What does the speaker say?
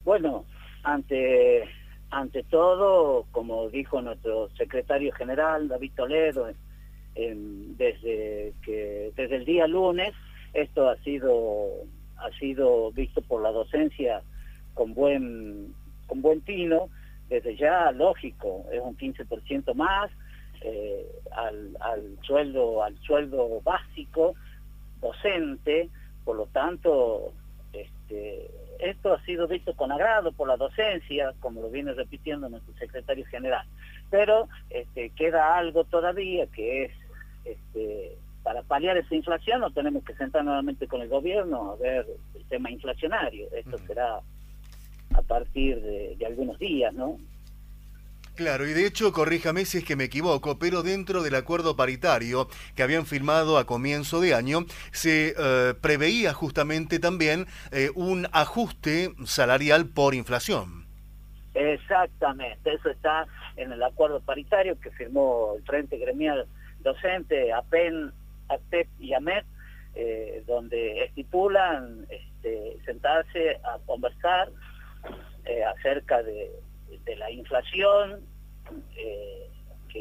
Bueno, ante todo, como dijo nuestro secretario general, David Toledo, desde el día lunes, esto ha sido visto por la docencia con buen tino. Desde ya, lógico, es un 15% más al sueldo básico docente. Por lo tanto, esto ha sido visto con agrado por la docencia, como lo viene repitiendo nuestro secretario general. Pero queda algo todavía, que es para paliar esa inflación nos tenemos que sentar nuevamente con el gobierno a ver el tema inflacionario. Esto será a partir de algunos días, ¿no? Claro, y de hecho, corríjame si es que me equivoco, pero dentro del acuerdo paritario que habían firmado a comienzo de año, se preveía justamente también un ajuste salarial por inflación. Exactamente, eso está en el acuerdo paritario que firmó el Frente Gremial Docente, APEN, ACTEP y AMET, donde estipulan sentarse a conversar acerca de la inflación,